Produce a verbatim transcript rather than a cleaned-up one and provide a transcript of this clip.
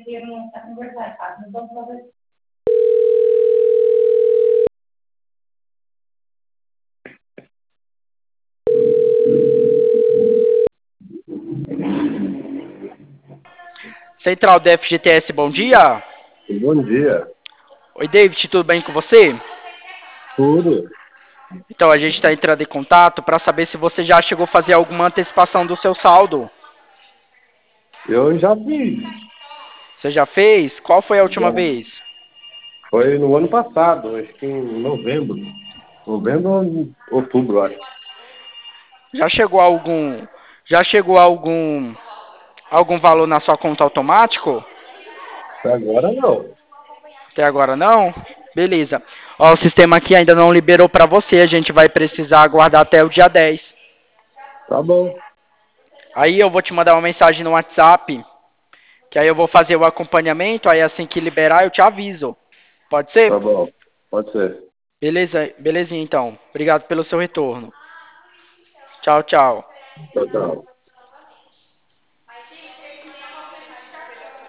Central da F G T S, bom dia. Bom dia. Oi, David, tudo bem com você? Tudo. Então, a gente está entrando em contato para saber se você já chegou a fazer alguma antecipação do seu saldo. Eu já fiz. Você já fez? Qual foi a última Já. vez? Foi no ano passado, acho que em novembro. Novembro ou outubro, acho. Já chegou algum, já chegou algum, algum valor na sua conta automático? Até agora não. Até agora não? Beleza. Ó, o sistema aqui ainda não liberou para você, a gente vai precisar aguardar até o dia dez. Tá bom. Aí eu vou te mandar uma mensagem no WhatsApp, que aí eu vou fazer o acompanhamento, aí assim que liberar eu te aviso. Pode ser? Tá bom. Pode ser. Beleza, belezinha então. Obrigado pelo seu retorno. Tchau, tchau. Tchau, tchau.